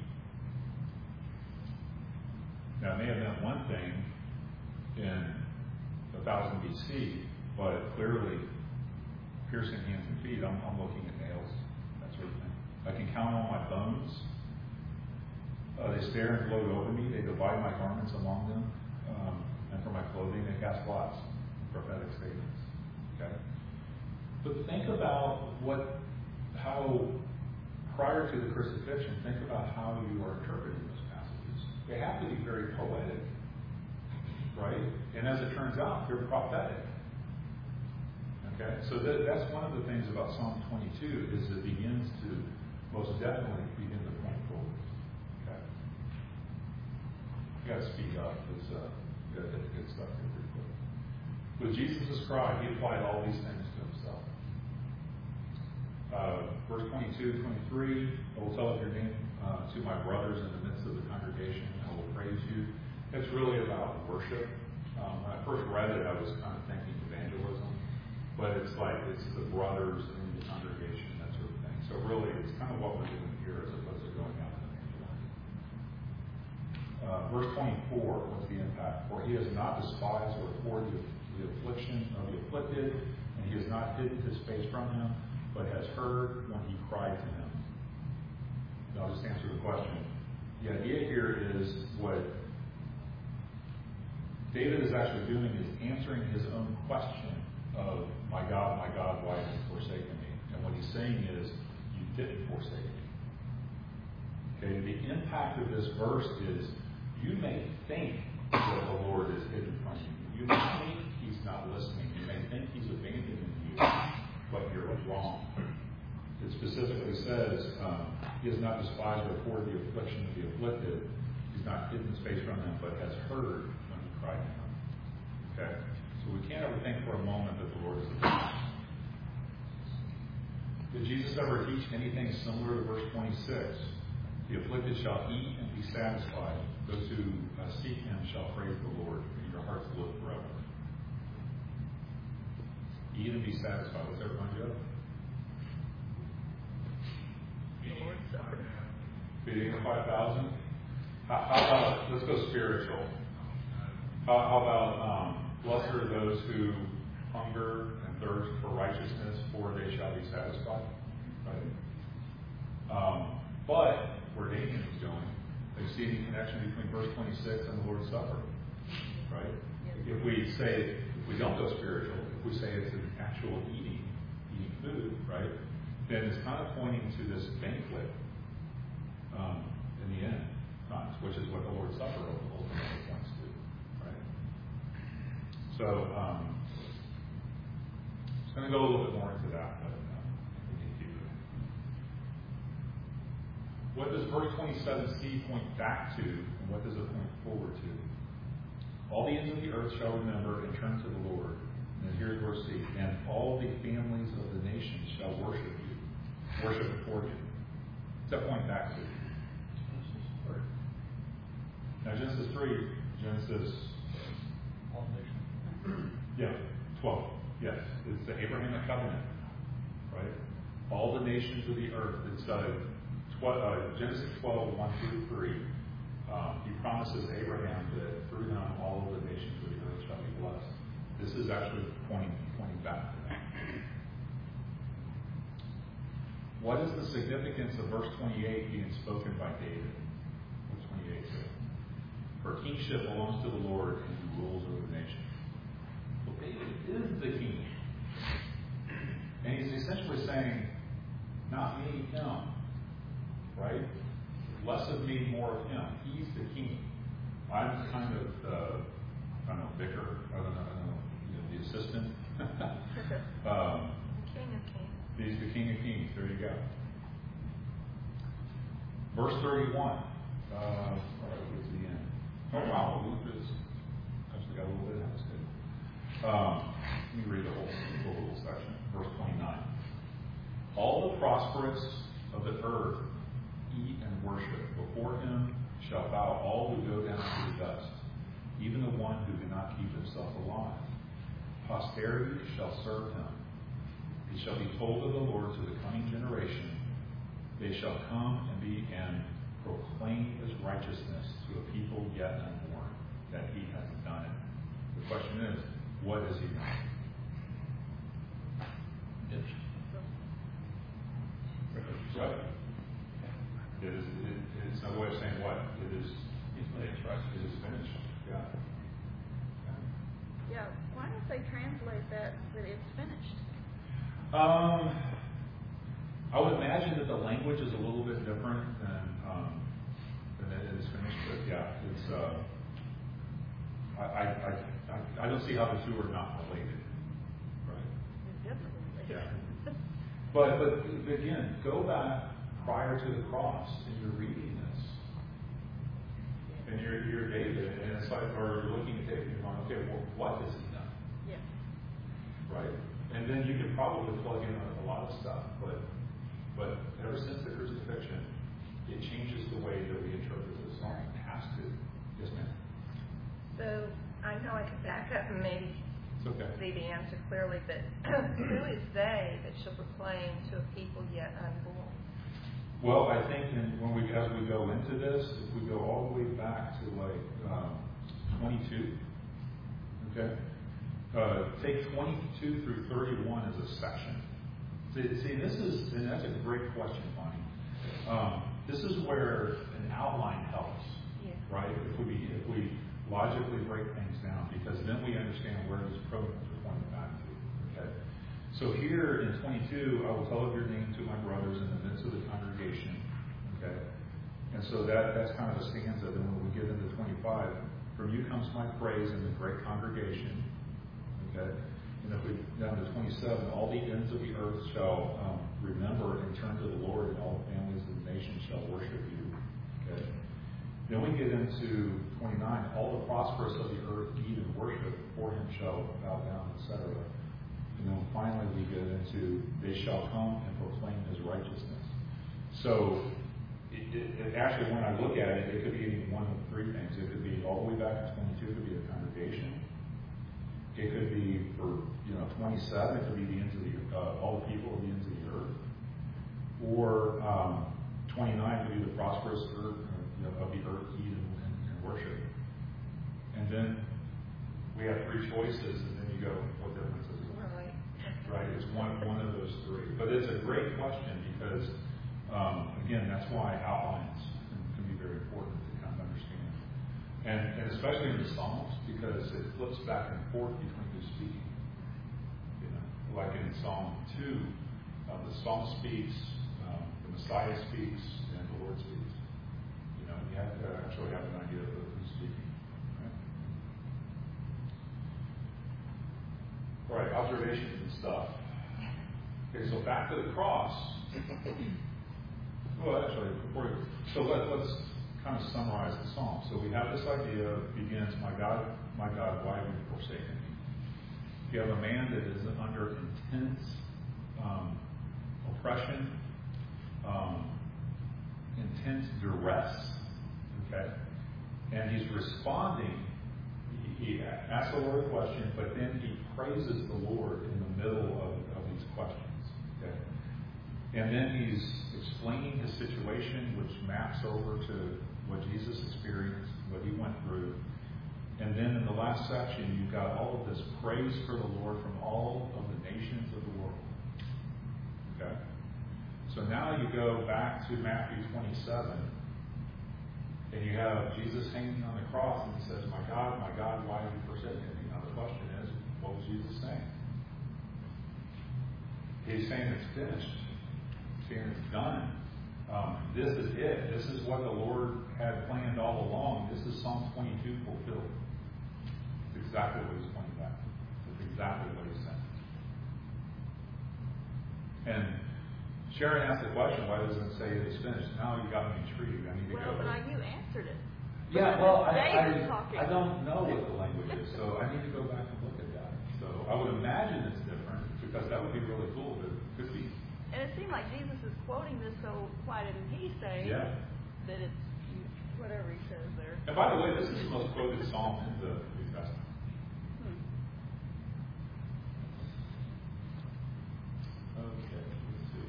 Now, it may have meant one thing in one thousand B C, but clearly, piercing hands and feet, I'm, I'm looking at nails, that sort of thing. I can count on my bones. Uh, they stare and gloat over me. They divide my garments among them. Um, and for my clothing, they cast lots. Prophetic statements. Okay? But think about what, how, prior to the crucifixion, think about how you are interpreting those passages. They have to be very poetic. Right? And as it turns out, they're prophetic. Okay? So that, that's one of the things about Psalm twenty-two is it begins to most definitely begin to point forward. Okay? You got to speed up because uh, we got to get the good stuff here pretty quick. With Jesus' cry, he applied all these things to himself. Uh, verse twenty-two, twenty-three, I will tell of your name uh, to my brothers in the midst of the congregation. I will praise you. It's really about worship. Um, when I first read it, I was kind of thinking evangelism, but it's like it's the brothers in the congregation, that sort of thing. So really, it's kind of what we're doing here as opposed to going out and evangelizing. Uh, verse twenty-four, what's the impact? For he has not despised or abhorred the, the affliction of the afflicted, and he has not hidden his face from him, but has heard when he cried to him. Now, I'll just answer the question. The idea here is what David is actually doing is answering his own question of, my God, my God, why have you forsaken me? And what he's saying is, you didn't forsake me. Okay, the impact of this verse is, you may think that the Lord is hidden from you. You may think he's not listening. You may think he's abandoning you, but you're wrong. It specifically says, um, he has not despised or abhorred the affliction of the afflicted. He's not hidden his face from them, but has heard when he cried to him. Okay? So we can't ever think for a moment that the Lord is abandoned. Did Jesus ever teach anything similar to verse twenty-six? The afflicted shall eat and be satisfied. Those who uh, seek him shall praise the Lord, and your hearts live forever. Eat and be satisfied. What's that remind you of? The Lord's Supper. Feeding the five thousand? How, how about, let's go spiritual. How, how about, um, blessed are those who hunger and thirst for righteousness, for they shall be satisfied. Right? Um, but where Nathan is going, they see the connection between verse twenty-six and the Lord's Supper. Right? If we say, if we don't go spiritual, if we say it's an actual eating, eating food, right? Then it's kind of pointing to this banquet um, in the end times, which is what the Lord's Supper ultimately points to, right? So, um, I'm going to go a little bit more into that, but uh, we need to keep moving. What does verse twenty-seven c point back to, and what does it point forward to? All the ends of the earth shall remember and turn to the Lord. And then here's verse C. And all the families of the nations shall worship you. Worship before you. What's that point back to? Now Genesis three, Genesis All nations. yeah, twelve. Yes. It's the Abrahamic covenant. Right? All the nations of the earth. It's uh, tw- uh, Genesis twelve, one through three. Um, he promises Abraham that through him all of the nations of the earth shall be blessed. This is actually pointing pointing back to that. What is the significance of verse twenty-eight being spoken by David? Verse twenty-eight says, for kingship belongs to the Lord, and he rules over the nations. Well, David is the king. And he's essentially saying, not me, him. Right? Less of me, more of him. He's the king. I'm kind of the, I don't know, vicar, I don't know, I don't know you know, the assistant. um, King of Kings. He's the King of Kings. There you go. Verse thirty-one. Uh, all right, what's the end? Oh, wow. Luke is actually got a little bit of this. Um, let me read the whole, the whole little section. Verse twenty-nine. All the prosperous of the earth eat and worship. Before him shall bow all who go down to the dust, even the one who cannot keep himself alive. Posterity shall serve him. He shall be told of the Lord to the coming generation. They shall come and be and proclaim his righteousness to a people yet unborn, that he has done it. The question is, what is he done? Yes. Right. It is, it, it's no way of saying what. It is, it's finished, right? It is finished. Yeah. Yeah, why don't they translate that, that it's finished? Um, I would imagine that the language is a little bit different than, um, than it is finished, but yeah, it's, uh, I, I, I, I don't see how the two are not related, right? Definitely. Yeah. But, but again, go back prior to the cross and you're reading this. And you're, hear David, and it's like, or you're looking at David and you're going, okay, well, what has he done? Yeah. Right? And then you can probably plug in a, a lot of stuff, but but ever since the crucifixion, it changes the way that we interpret the song. It has to. Yes, ma'am. So I know I could back up and maybe It's okay. see the answer clearly, but who is they that shall proclaim to a people yet unborn? Well, I think in, when we, as we go into this, if we go all the way back to like um, twenty-two, okay, uh, take twenty-two through thirty-one as a section. See, see, this is, and that's a great question, Bonnie. Um, this is where an outline helps, Yeah. right? If we if we logically break things down, because then we understand where these programs are pointing back to. Okay. So here in twenty-two, I will tell of your name to my brothers in the midst of the congregation. Okay. And so that, that's kind of a stanza. Then when we get into twenty-five, from you comes my praise in the great congregation. Okay. And if we down to twenty-seven, all the ends of the earth shall um, remember and turn to the Lord, and all the families of the nation shall worship you. Okay. Then we get into twenty-nine, all the prosperous of the earth eat and worship, before him shall bow down, et cetera. And then finally we get into, they shall come and proclaim his righteousness. So it, it, it actually, when I look at it, it could be any one of three things. It could be all the way back to twenty-two, it could be the congregation. It could be for, you know, twenty-seven, it could be the ends of the, uh, all the people of the ends of the earth. Or um, twenty-nine could be the prosperous earth, uh, you know, of the earth, eat and, and, and worship. And then we have three choices, and then you go, what difference is it? Right. Right, it's one one of those three. But it's a great question because, um, again, that's why outlines can, can be very important to kind of understand. And, and especially in the Psalms, because it flips back and forth between who's speaking. You know, like in Psalm two, uh, the Psalm speaks, um, the Messiah speaks, and the Lord speaks. You know, you have to actually have an idea of who's speaking. Right? All right, observations and stuff. Okay, so back to the cross. Well, actually, before we, so let, let's kind of summarize the psalm. So we have this idea, it begins, my God, my God, why have you forsaken me? You have a man that is under intense um, oppression, um, intense duress, okay? And he's responding. He, he asks the Lord a question, but then he praises the Lord in the middle of, of these questions, okay? And then he's explaining his situation, which maps over to what Jesus experienced, what he went through. And then in the last section, you've got all of this praise for the Lord from all of the nations of the world. Okay? So now you go back to Matthew twenty-seven, and you have Jesus hanging on the cross, and he says, my God, my God, why have you forsaken me? Now the question is, what was Jesus saying? He's saying it's finished. He's saying it's done. Um, this is it. This is what the Lord had planned all along. This is Psalm twenty-two fulfilled. It's exactly what he's pointing back to. It's exactly what he's saying. And Sharon asked the question, why doesn't it say it is finished? Now you got me intrigued. I need to Well, go. but I, you answered it. Yeah, well, I, David's I, talking. I don't know what the language is, so I need to go back and look at that. So I would imagine it's different, because that would be really cool, but it could be. And it seemed like Jesus is quoting this, so why didn't he say Yeah. that it's whatever he says there? And by the way, this is the most quoted psalm in the New Testament. Hmm. Okay, let's see.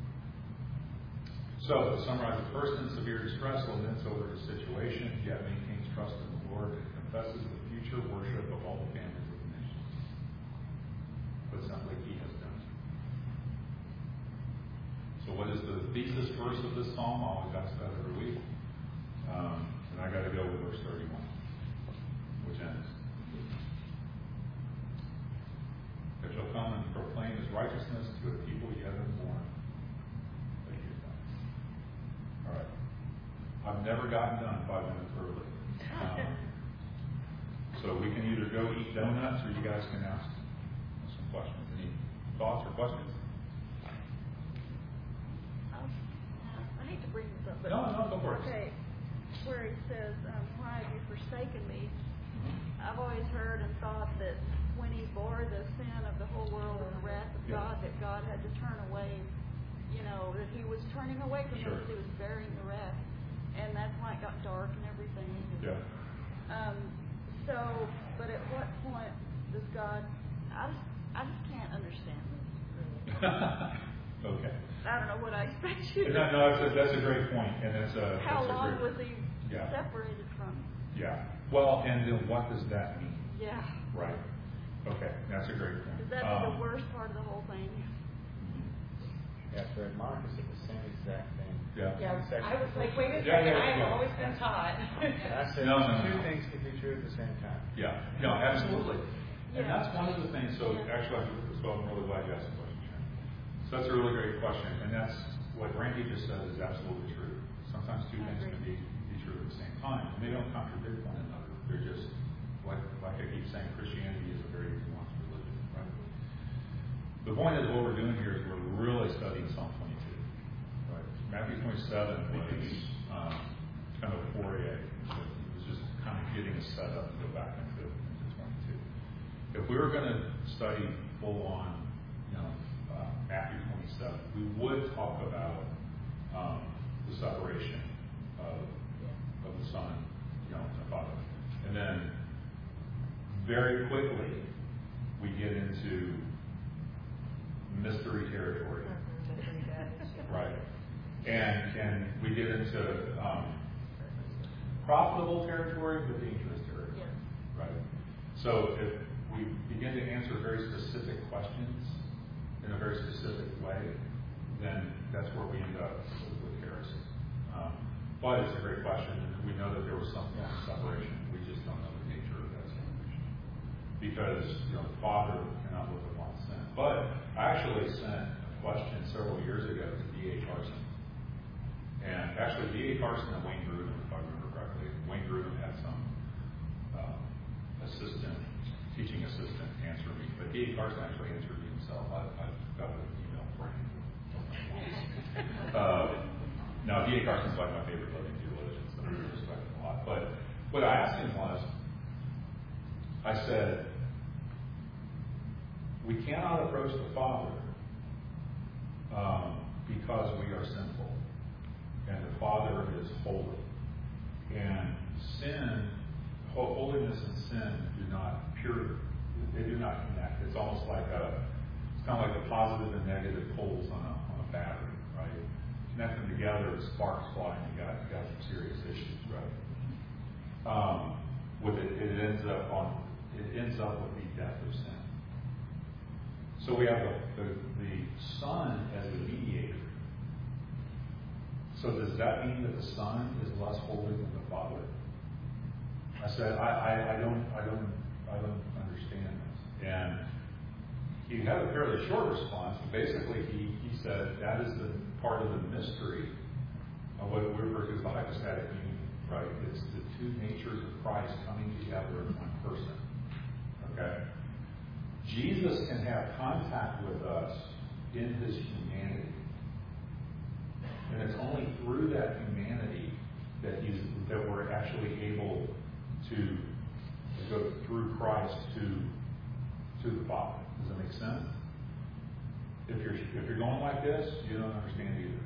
So, to summarize, the person in severe distress laments over his situation, yet maintains trust in the Lord and confesses the future worship of all the families of the nations. But simply, he has done. So what is the thesis verse of this psalm? I always ask that every week. Um, and I got to go with verse thirty-one, which ends. That shall come and proclaim his righteousness to a people yet unborn. Thank you. All right. I've never gotten done five minutes early. Um, so we can either go eat donuts or you guys can ask some questions. Any thoughts or questions? I need to bring this up. But No, no, go for it. Okay. where he says, um, why have you forsaken me? I've always heard and thought that when he bore the sin of the whole world and the wrath of Yeah. God, that God had to turn away, you know, that he was turning away from Sure. us, he was bearing the wrath. And that's why it got dark and everything. Yeah. Um, so, but at what point does God, I just, I just can't understand this, really. Okay. I don't know what I expect you to No, no, that's a, that's a great point, and it's a. How that's a long great, was he Yeah. separated from? Yeah. Well, and then what does that mean? Yeah. Right. Okay, that's a great point. Does that be Um, the worst part of the whole thing? Yeah, Fred Marcus said the same exact thing. Yeah. Yeah, Second. I was like, wait a Yeah, second, yeah, I have yeah. always been taught. And I said, No, no, no. two things can be true at the same time. Yeah, no, absolutely. And Yeah. that's one of the things, so Yeah. actually, I'm- so I'm really glad you asked the question, Sharon. So that's a really great question, and that's what Randy just said is absolutely true. Sometimes two I things agree. can be, be true at the same time, and they don't contradict one another. They're just, like, like I keep saying, Christianity is a very nuanced religion, right? The point is what we're doing here is we're really studying Psalm twenty-two. Right? Matthew twenty-seven was um, kind of a foray. It was just kind of getting us set up to go back into, into twenty-two. If we were going to study full on, you know, uh, Matthew twenty-seven, we would talk about um, the separation of, of the Son, you know, and the Father. And then very quickly we get into mystery territory. Right. And and we get into um, profitable territory, but dangerous territory. Yes. Right. So if we begin to answer very specific questions in a very specific way, then that's where we end up with, with heresy. Um, but it's a great question, and we know that there was some form of separation. We just don't know the nature of that separation. Because, you know, the Father cannot look upon sin. But I actually sent a question several years ago to D A Carson. And actually, D A Carson and Wayne Grudem, if I remember correctly, Wayne Grudem had some um, assistant, teaching assistant answer me. But D A Carson actually answered me himself. I, I've got an email for him. uh, now, D A Carson's like my favorite living theologian, so I respect him a lot. But what I asked him was, I said, we cannot approach the Father um, because we are sinful, and the Father is holy. And sin, holiness and sin do not pure, they do not connect. It's almost like a, it's kind of like the positive and negative poles on a, on a battery, right? Connect them together, sparks fly, and you got, you got some serious issues, right? Um, with it, it ends up on, it ends up with the death of sin. So we have the, the, the Son as the mediator. So does that mean that the Son is less holy than the Father? I said, I, I, I don't I don't I don't understand this. And he had a fairly short response. Basically he, he said that is the part of the mystery of what we refer to as the hypostatic union, right? It's the two natures of Christ coming together in one person. Okay? Jesus can have contact with us in his humanity. And it's only through that humanity that he's that we're actually able to go through Christ to to the Father. Does that make sense? If you're if you're going like this, you don't understand either.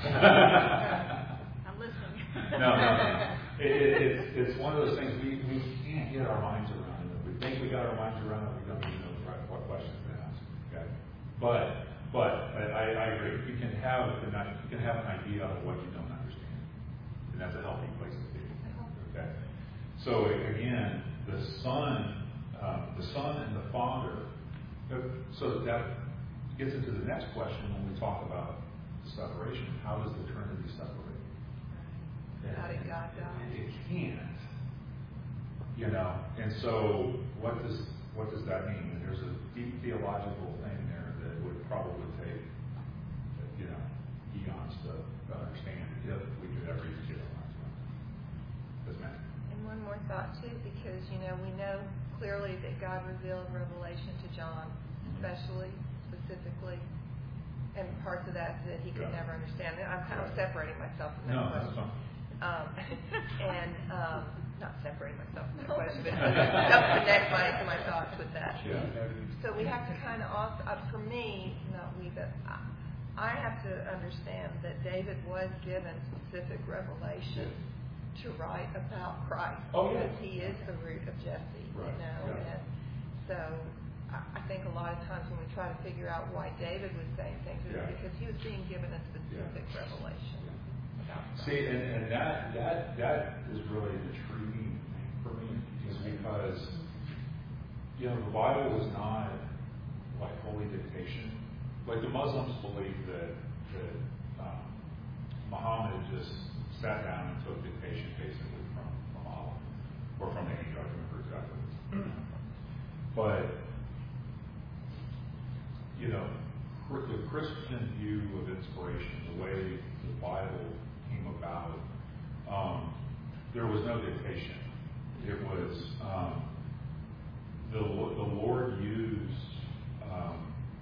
I'm listening. no, no, no. It, it, it's it's one of those things we, we can't get our minds around it. If we think we got our minds around it, we don't even know right, what questions to ask. Okay, but but I, I agree. You can have an, you can have an idea of what you don't understand, and that's a healthy place to be. Okay, so again, the Son, um, the Son and the Father. So that gets into the next question when we talk about the separation. How does the Trinity separate? How did God die? It can't. You know, and so what does what does that mean? And there's a deep theological thing there that would probably take, you know, eons to, to understand if we could ever even get our minds around it. Yes, ma'am. And one more thought too, because you know we know clearly that God revealed Revelation to John, especially, specifically, and parts of that that he could Yeah. never understand. And I'm kind of Right. separating myself from that No, that's question. fine. Um, and, um, not separating myself from the question, but don't connect my, my thoughts with that. Yeah. So we have to kind of also, uh, for me, not we, but I, I have to understand that David was given specific revelation to write about Christ. Oh, yeah. Because he is the root of Jesse, Right. you know. Yeah. And so I, I think a lot of times when we try to figure out why David was saying things, it was Yeah. because he was being given a specific Yeah. revelation. About Christ. See, and, and that, that, that is really the intriguing thing for me, is because, you know, the Bible is not like holy dictation. Like the Muslims believe that, that um, Muhammad just sat down and took dictation basically from, from Allah, or from the angel, I don't remember exactly. But, you know, the Christian view of inspiration, the way the Bible came about, um, there was no dictation. It was um, the the Lord used um,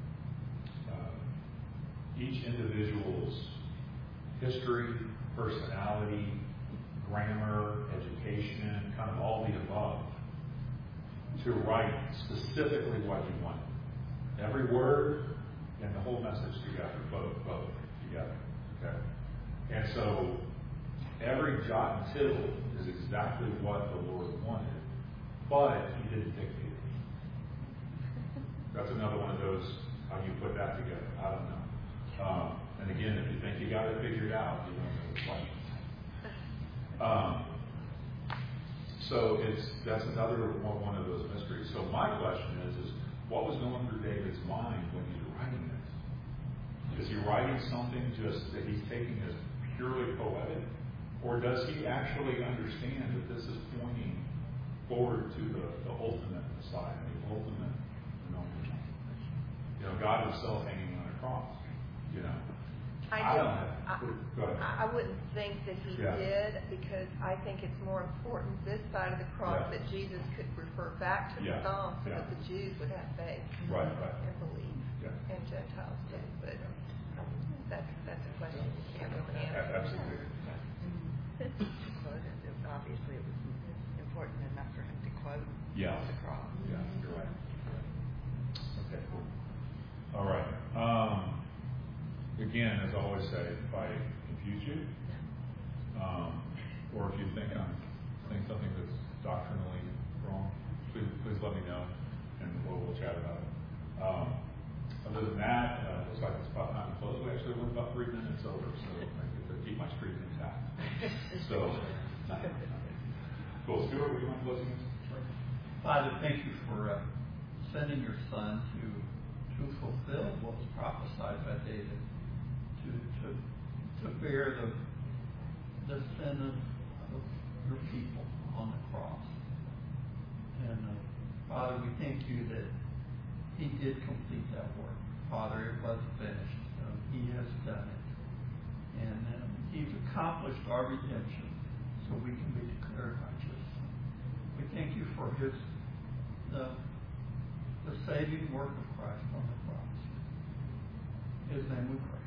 uh, each individual's history, personality, grammar, education, kind of all the above, to write specifically what he wanted. Every word and the whole message together, both, both together. Okay? And so every jot and tittle is exactly what the Lord wanted, but he didn't dictate it. That's another one of those, how do you put that together? I don't know. Um, and again, if you think you got it figured out, you don't know the question. Um, so it's that's another one, one of those mysteries. So my question is, is what was going through David's mind when he's writing this? Is he writing something just that he's taking as purely poetic? Or does he actually understand that this is pointing forward to the, the ultimate Messiah, the ultimate, you know, you know, God himself hanging on a cross? You know, I, I don't just, I, know. Go ahead. I wouldn't think that he Yeah. did, because I think it's more important this side of the cross Yeah. that Jesus could refer back to Yeah. the Psalms so Yeah. that the Jews would have faith Right, right. and believe, Yeah. and Gentiles too. But um, that's that's a question you can't really A- answer. Absolutely. Quoted. It was obviously it was important enough for him to quote Yeah. the cross. Yeah, you're right. Okay, cool. All right. Um, again, as I always say, if I confuse you, um, or if you think I'm saying something that's doctrinally wrong, please, please let me know, and we'll, we'll chat about it. Um, other than that, uh, looks like it's about time to close. We actually went about three minutes over, so I get to keep my streak intact. So, cool. Stuart, would you mind closing this? Father, thank you for uh, sending your Son to to fulfill what was prophesied by David, to to to bear the the sin of, of your people on the cross. And uh, Father, we thank you that he did complete that work. Father, it was finished. Um, he has done it, and um, he's accomplished our redemption, so we can be declared righteous. We thank you for his the, the saving work of Christ on the cross. In his name we pray.